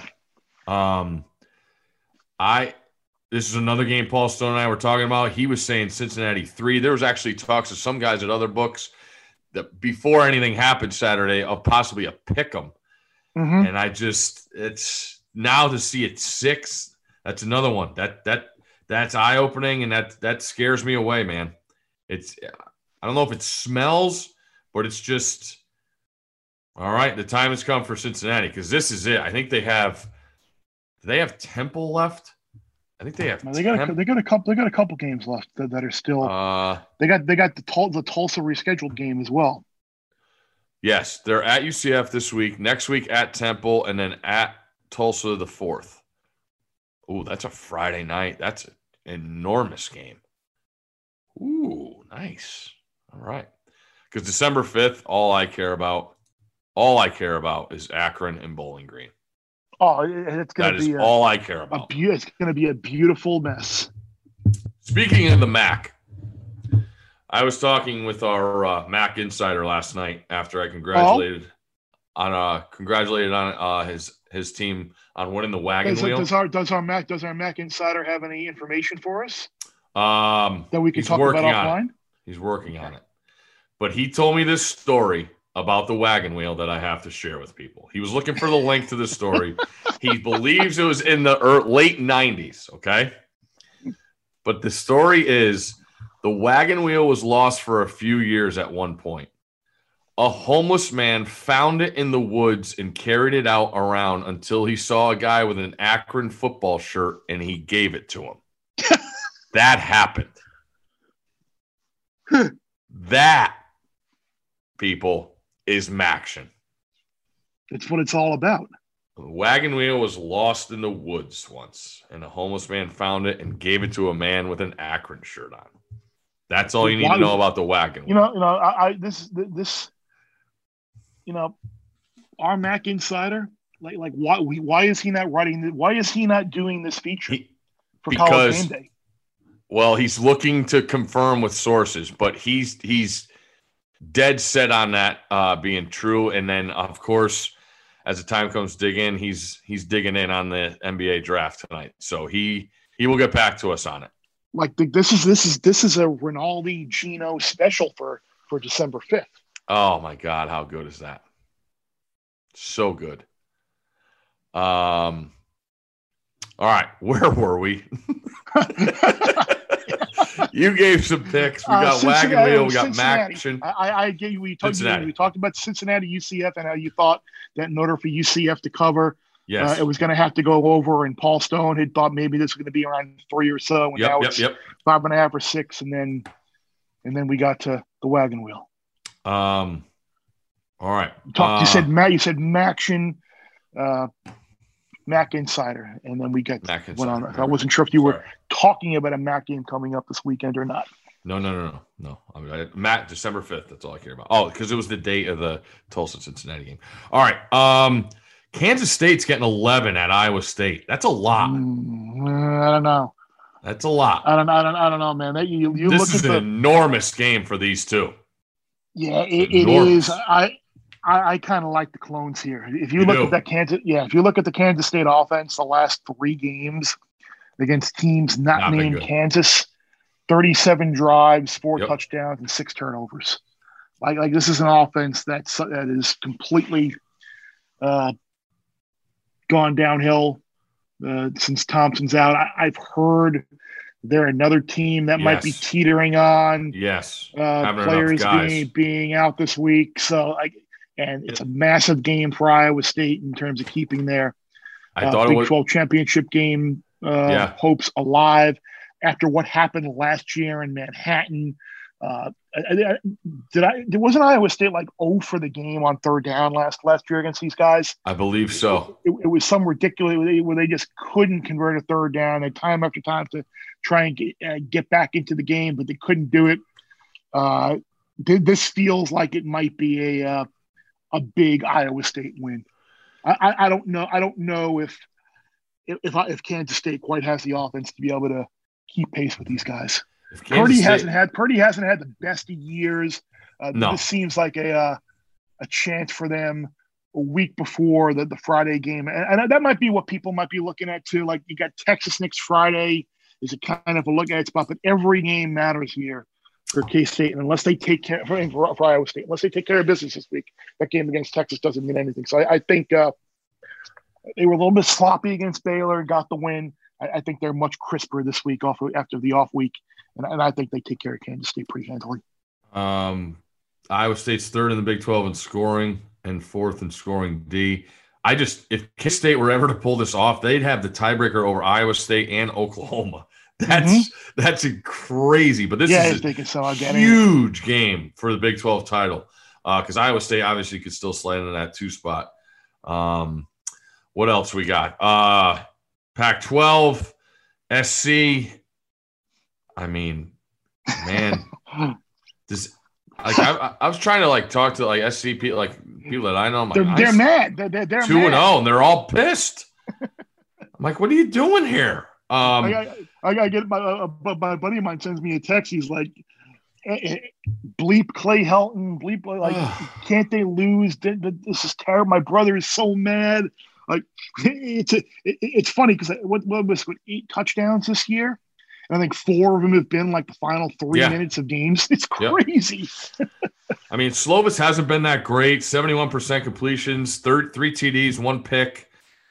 This is another game Paul Stone and I were talking about. He was saying Cincinnati 3. There was actually talks of some guys at other books that before anything happened Saturday of possibly a pick 'em. Mm-hmm. And it's now to see it 6. That's another one that's eye opening, and that scares me away, man. I don't know if it smells, but it's just all right. The time has come for Cincinnati because this is it. I think they have. Do they have Temple left? I think they have. They got a couple games left that are still. They got the Tulsa rescheduled game as well. Yes, they're at UCF this week. Next week at Temple, and then at Tulsa the 4th. Ooh, that's a Friday night. That's an enormous game. Ooh, nice. All right. Because December 5th, all I care about is Akron and Bowling Green. Oh, it's going to be all I care about. It's going to be a beautiful mess. Speaking of the MAC, I was talking with our MAC insider last night after I congratulated on his team on winning the wagon wheel. Does our MAC insider have any information for us that we can talk about offline? He's working on it. But he told me this story about the wagon wheel that I have to share with people. He was looking for the link to the story. He believes it was in the late 90s, okay? But the story is the wagon wheel was lost for a few years at one point. A homeless man found it in the woods and carried it out around until he saw a guy with an Akron football shirt and he gave it to him. That happened. That, people, is Maction. It's what it's all about. The wagon wheel was lost in the woods once, and a homeless man found it and gave it to a man with an Akron shirt on. That's all you need to know about the wagon wheel. Our MAC insider, why is he not writing? Why is he not doing this feature for college game day. Well, he's looking to confirm with sources, but he's dead set on that being true. And then, of course, as the time comes to dig in, he's digging in on the NBA draft tonight. So he will get back to us on it. Like this is a Rinaldi Gino special for December 5th. Oh my God, how good is that? So good. All right, where were we? You gave some picks. We got Wagon Wheel. We got Maction. I gave you. We talked about Cincinnati, UCF, and how you thought that in order for UCF to cover, yes, it was going to have to go over. And Paul Stone had thought maybe this was going to be around 3 or so, and now it's 5.5 or 6, and then we got to the Wagon Wheel. All right. You said Maction. Mac Insider, and then we got went on. I wasn't sure if you were talking about a Mac game coming up this weekend or not. No. I mean, Mac, December 5th. That's all I care about. Oh, because it was the date of the Tulsa-Cincinnati game. All right. Kansas State's getting 11 at Iowa State. That's a lot. I don't know. That's a lot. I don't know, man. This is an enormous game for these two. Yeah, it is. I kind of like the Clones here. If you look at the Kansas State offense, the last 3 games against teams not named Kansas, 37 drives, 4 touchdowns, and 6 turnovers. Like this is an offense that is completely gone downhill since Thompson's out. I've heard they're another team that might be teetering on. Yes, players being out this week. So and it's a massive game for Iowa State in terms of keeping their Big 12 championship game hopes alive after what happened last year in Manhattan. Wasn't Iowa State like 0 for the game on third down last year against these guys? I believe so. It was some ridiculous where they just couldn't convert a third down and time after time to try and get back into the game, but they couldn't do it. This feels like it might be a big Iowa State win. I don't know. I don't know if Kansas State quite has the offense to be able to keep pace with these guys. Purdy hasn't had the best of years. No. This seems like a chance for them a week before the Friday game, and that might be what people might be looking at too. Like you got Texas next Friday. Is a kind of a look at spot, but every game matters here for K-State, and unless they take care for Iowa State, unless they take care of business this week, that game against Texas doesn't mean anything. So I think they were a little bit sloppy against Baylor and got the win. I think they're much crisper this week after the off week, and I think they take care of Kansas State pretty handily. Iowa State's 3rd in the Big 12 in scoring and 4th in scoring D. If K-State were ever to pull this off, they'd have the tiebreaker over Iowa State and Oklahoma. That's crazy, but this is a huge game for the Big 12 title because Iowa State obviously could still slide into that 2 spot. What else we got? Pac-12, SC. I mean, man, I was trying to talk to SC people, people that I know. They're mad. They're 2-0, and they're all pissed. I'm like, what are you doing here? I get my buddy of mine sends me a text. He's like, bleep Clay Helton, bleep can't they lose? This is terrible. My brother is so mad. It's funny because what was 8 touchdowns this year? And I think 4 of them have been the final 3 minutes of games. It's crazy. I mean, Slovis hasn't been that great. 71% completions, 3 TDs, 1 pick.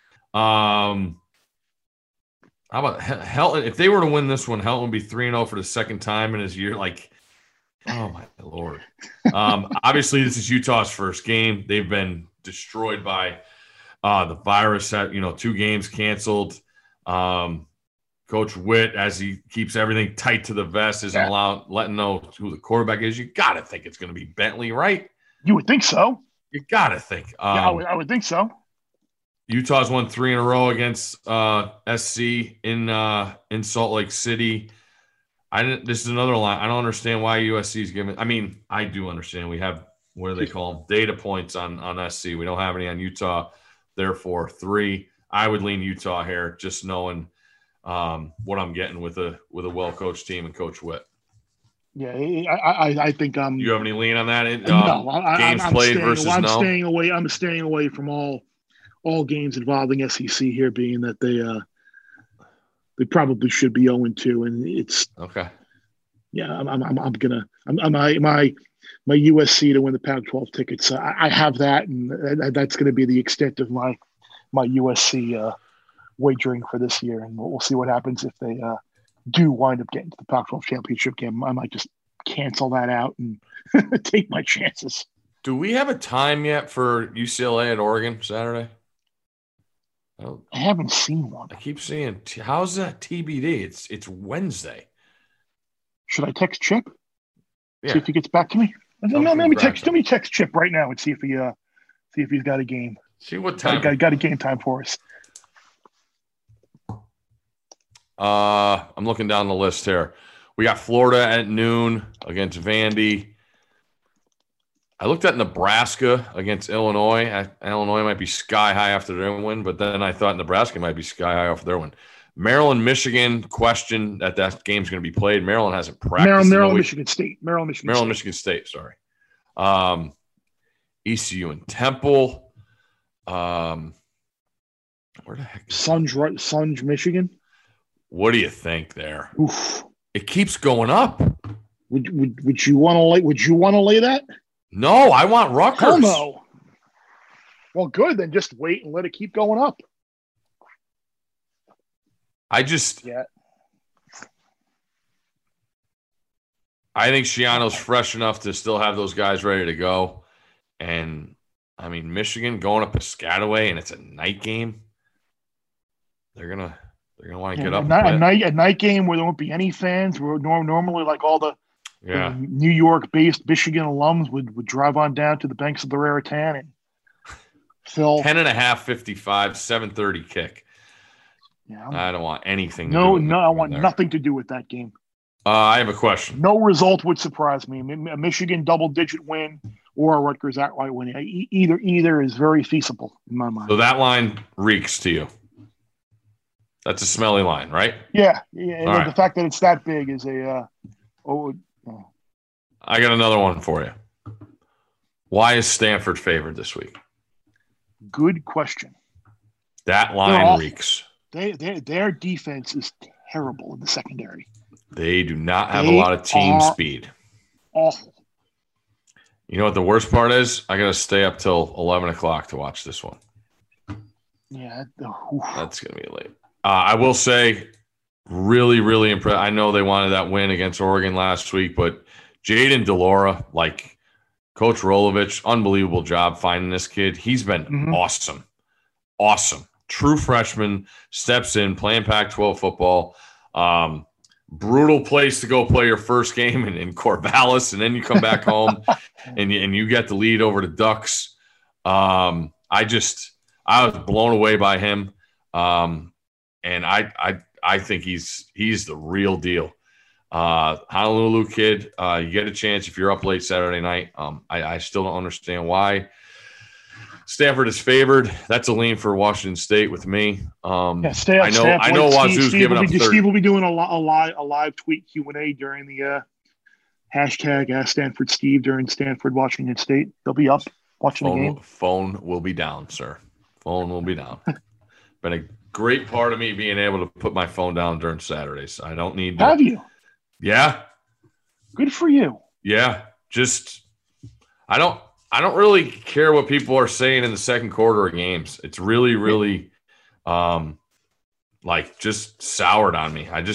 How about Helton? If they were to win this one, Helton would be 3-0 for the second time in his year. Oh my Lord. Obviously, this is Utah's first game. They've been destroyed by the virus. 2 games canceled. Coach Witt, as he keeps everything tight to the vest, isn't letting know who the quarterback is. You got to think it's going to be Bentley, right? You would think so. You got to think. I would think so. Utah's won 3 in a row against SC in Salt Lake City. This is another line. I don't understand why USC is giving. I mean, I do understand. We have, what do they call them? Data points on SC. We don't have any on Utah. Therefore, 3. I would lean Utah here, just knowing what I'm getting with a well-coached team and Coach Witt. Yeah, I think You have any lean on that? No, games I'm played staying, versus I'm no? staying away. I'm staying away from all games involving SEC here, being that they probably should be 0-2, and it's okay. Yeah, my USC to win the Pac-12 tickets. I have that, and that's going to be the extent of my USC wagering for this year, and we'll see what happens if they do wind up getting to the Pac-12 championship game. I might just cancel that out and take my chances. Do we have a time yet for UCLA at Oregon Saturday? I haven't seen one. I keep seeing. How's that TBD? It's Wednesday. Should I text Chip? Yeah. See if he gets back to me. Let me text Chip right now and see if he's got a game. See what time. Got a game time for us. I'm looking down the list here. We got Florida at noon against Vandy. I looked at Nebraska against Illinois. Illinois might be sky high after their win, but then I thought Nebraska might be sky high after their win. Maryland, Michigan, question that game's going to be played. Maryland hasn't practiced. Maryland, Michigan State. Michigan State, sorry. ECU and Temple. Where the heck? Sunj, Michigan. What do you think there? Oof. It keeps going up. Would you want to lay that? No, I want Rutgers. Hell no. Well, good. Then just wait and let it keep going up. I think Schiano's fresh enough to still have those guys ready to go. And, I mean, Michigan going up Piscataway, and it's a night game. They're gonna want to get up. A night game where there won't be any fans. Where normally, like all the New York-based Michigan alums would drive on down to the banks of the Raritan and fill 10.5, 55, 7:30 kick. Yeah, I don't want anything. No, I want nothing to do with that game. I have a question. No result would surprise me. A Michigan double-digit win or a Rutgers outright win. Either is very feasible in my mind. So that line reeks to you. That's a smelly line, right? Yeah. The fact that it's that big is a. I got another one for you. Why is Stanford favored this week? Good question. That line reeks. Their defense is terrible in the secondary. They do not have a lot of team speed. Awful. You know what the worst part is? I got to stay up till 11 o'clock to watch this one. Yeah. That's going to be late. I will say, really, really impressed. I know they wanted that win against Oregon last week, but Jaden Delora, like Coach Rolovich, unbelievable job finding this kid. He's been awesome. Awesome. True freshman, steps in, playing Pac-12 football. Brutal place to go play your first game in Corvallis, and then you come back home and you get the lead over the Ducks. I was blown away by him. And I think he's the real deal. Honolulu kid, you get a chance if you're up late Saturday night. I still don't understand why Stanford is favored. That's a lean for Washington State with me. Stay up. I know Wazoo's giving up 30. Steve will be doing a live tweet Q&A during the hashtag #AskStanfordSteve during Stanford Washington State. They'll be up watching the game. Phone will be down, sir. Phone will be down. Been a great part of me being able to put my phone down during Saturdays. I don't need to. Have you? Yeah. Good for you. Yeah. Just I don't really care what people are saying in the second quarter of games. It's really, really just soured on me. I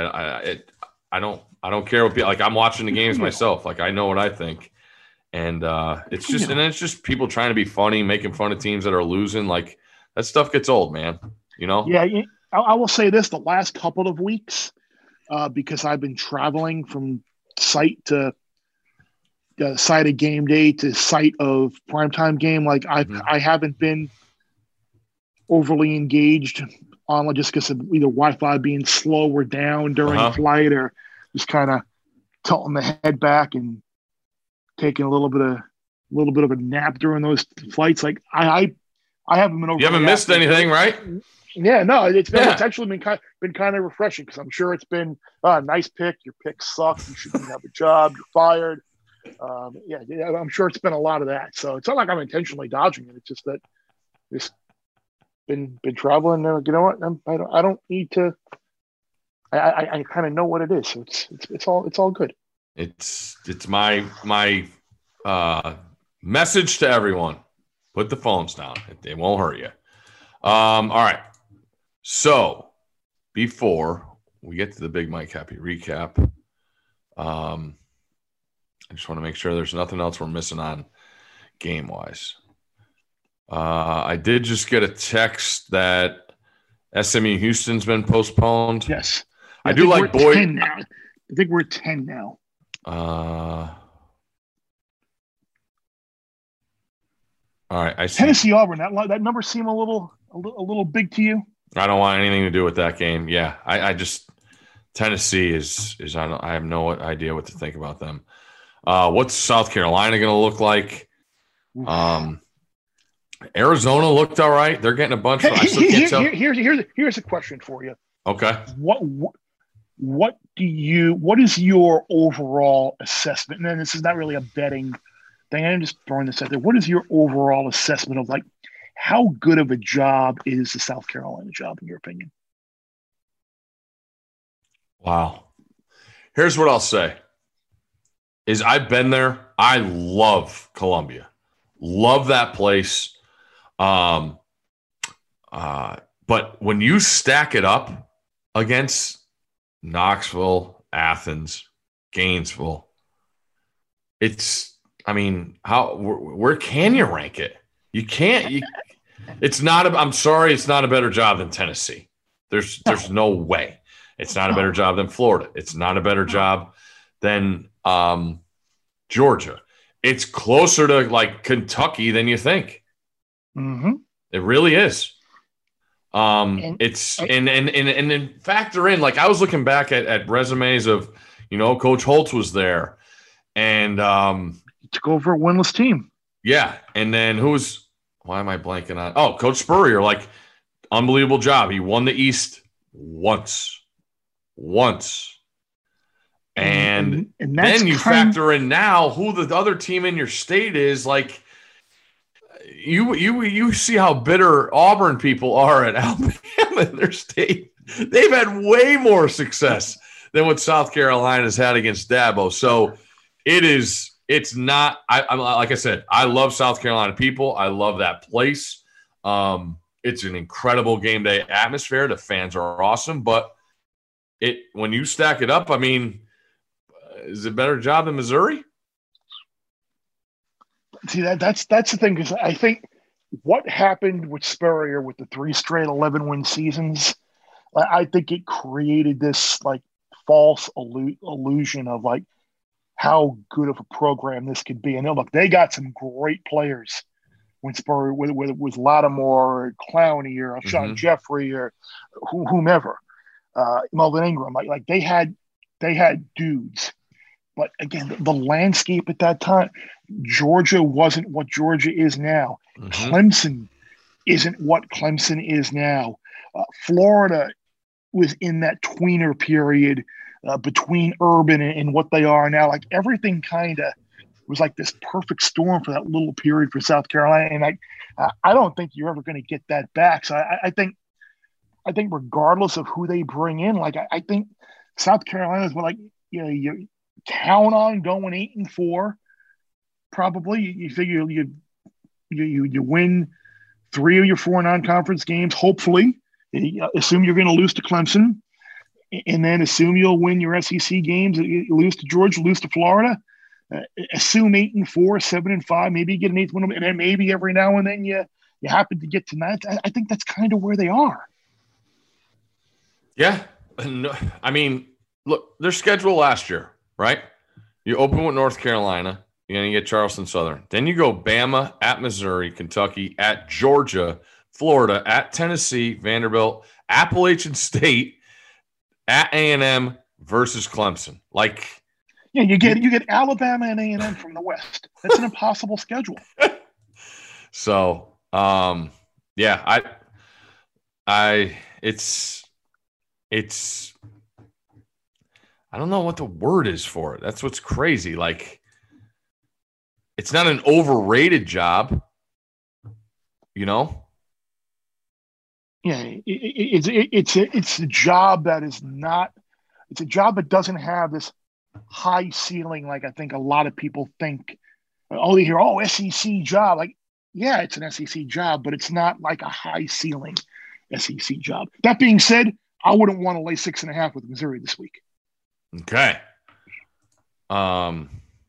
don't care what people like. I'm watching the games myself. Like I know what I think. And it's just people trying to be funny, making fun of teams that are losing. Like that stuff gets old, man. You know? Yeah, I will say this: the last couple of weeks, because I've been traveling from site to site of game day to site of primetime game. Like I haven't been overly engaged on just because of either Wi-Fi being slow or down during flight, or just kind of tilting the head back and taking a little bit of a nap during those flights. Like I haven't been over. You haven't missed anything, right? Yeah, no, it's actually been kind of refreshing because I'm sure it's been a nice pick. Your pick sucked. You shouldn't have a job. You're fired. Yeah, I'm sure it's been a lot of that. So it's not like I'm intentionally dodging it. It's just that it's been traveling. You know what? I don't need to. I kind of know what it is. So it's all good. It's my message to everyone: put the phones down. It won't hurt you. All right. So before we get to the Big Mike Happy recap, I just want to make sure there's nothing else we're missing on game wise. I did just get a text that SMU Houston's been postponed. Yes. I do like Boyd. I think we're at 10 now. All right. I see. Tennessee Auburn. That number seem a little big to you? I don't want anything to do with that game. Yeah. I just Tennessee is I have no idea what to think about them. What's South Carolina going to look like? Arizona looked all right. They're getting a bunch. Here's a question for you. Okay. What is your overall assessment? And this is not really a betting thing. I'm just throwing this out there. What is your overall assessment of like how good of a job is the South Carolina job in your opinion? Wow. Here's what I'll say. Is I've been there. I love Columbia. Love that place. But when you stack it up against Knoxville, Athens, Gainesville, where can you rank it? You can't. I'm sorry, it's not a better job than Tennessee. There's no way. It's not a better job than Florida. It's not a better job than Georgia. It's closer to like Kentucky than you think. Mm-hmm. It really is. And factor in, like I was looking back at resumes of, Coach Holtz was there, and took over a winless team. Yeah, and then why am I blanking on? Oh, Coach Spurrier, like unbelievable job. He won the East once. And then you factor in now who the other team in your state is. Like you see how bitter Auburn people are at Alabama in their state. They've had way more success than what South Carolina's had against Dabo. So it's not. I'm like I said, I love South Carolina people. I love that place. It's an incredible game day atmosphere. The fans are awesome, but when you stack it up, is it a better job than Missouri? See, that's the thing, because I think what happened with Spurrier with the 3 straight 11-win seasons, I think it created this like false illusion of like how good of a program this could be. And look, they got some great players when Spurrier, whether it was Lattimore or Clowney or Sean Jeffrey or whomever, Melvin Ingram, like they had dudes. But again, the landscape at that time, Georgia wasn't what Georgia is now. Clemson isn't what Clemson is now. Florida was in that tweener period between Urban and what they are now. Like everything kind of was like this perfect storm for that little period for South Carolina. And I don't think you're ever going to get that back. So I think regardless of who they bring in, like I think South Carolina's like, you count on going 8-4. Probably you figure you win 3 of your 4 non-conference games. Hopefully, assume you're going to lose to Clemson, and then assume you'll win your SEC games. You lose to Georgia, lose to Florida. Assume 8-4, 7-5. Maybe you get an 8th win, and then maybe every now and then you happen to get to 9. I think that's kind of where they are. Yeah, look, their schedule last year. Right? You open with North Carolina. You're going to get Charleston Southern. Then you go Bama, at Missouri, Kentucky, at Georgia, Florida, at Tennessee, Vanderbilt, Appalachian State, at A&M versus Clemson. Like, yeah, you get Alabama and A&M from the West. That's an impossible schedule. So, It's I don't know what the word is for it. That's what's crazy. Like, it's not an overrated job, you know? Yeah, it's a job that is not. It's a job that doesn't have this high ceiling like I think a lot of people think. Oh, they hear, SEC job. Like, yeah, it's an SEC job, but it's not like a high ceiling SEC job. That being said, I wouldn't want to lay 6.5 with Missouri this week. Okay. Nor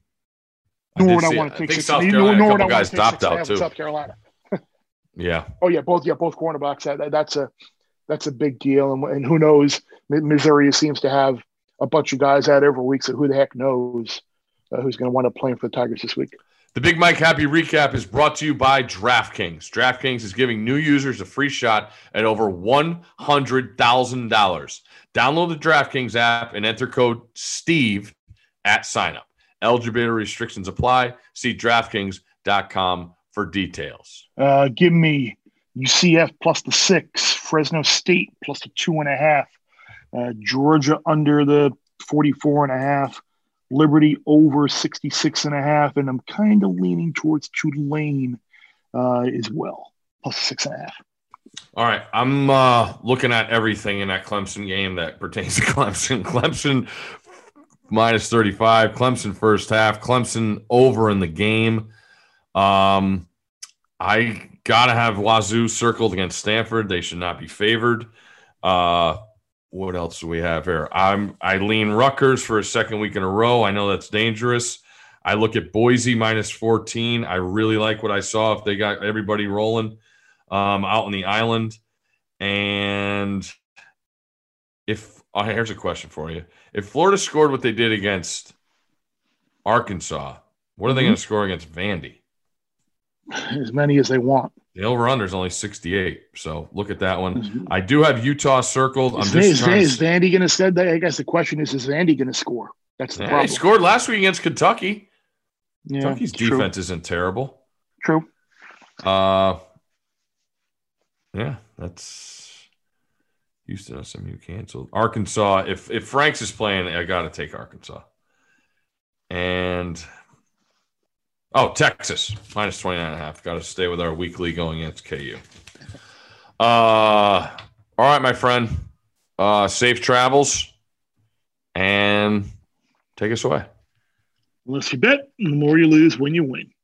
would I want to take 6. South Carolina, a couple guys dropped out too. South Carolina. Yeah. Oh yeah, both cornerbacks. That's a big deal, and who knows? Missouri seems to have a bunch of guys out every week, so who the heck knows who's going to wind up playing for the Tigers this week? The Big Mike Happy Recap is brought to you by DraftKings. DraftKings is giving new users a free shot at over $100,000. Download the DraftKings app and enter code STEVE at signup. Eligibility restrictions apply. See DraftKings.com for details. Give me UCF plus the 6, Fresno State plus the 2.5, Georgia under the 44.5, Liberty over 66.5, and I'm kind of leaning towards Tulane as well, plus 6.5. All right, I'm looking at everything in that Clemson game that pertains to Clemson. Clemson minus 35, Clemson first half, Clemson over in the game. I got to have Wazoo circled against Stanford. They should not be favored. What else do we have here? I lean Rutgers for a second week in a row. I know that's dangerous. I look at Boise minus 14. I really like what I saw if they got everybody rolling out on the island. And here's a question for you. If Florida scored what they did against Arkansas, what are they going to score against Vandy? As many as they want. The over-under is only 68, so look at that one. I do have Utah circled. Is Vandy going to score? I guess the question is Vandy going to score? That's the problem. He scored last week against Kentucky. Yeah, Kentucky's defense isn't terrible. True. Yeah, that's Houston SMU canceled. Arkansas, if Franks is playing, I got to take Arkansas. And Texas minus 29.5. Got to stay with our weekly going against KU. All right, my friend. Safe travels and take us away. Unless you bet, the more you lose when you win.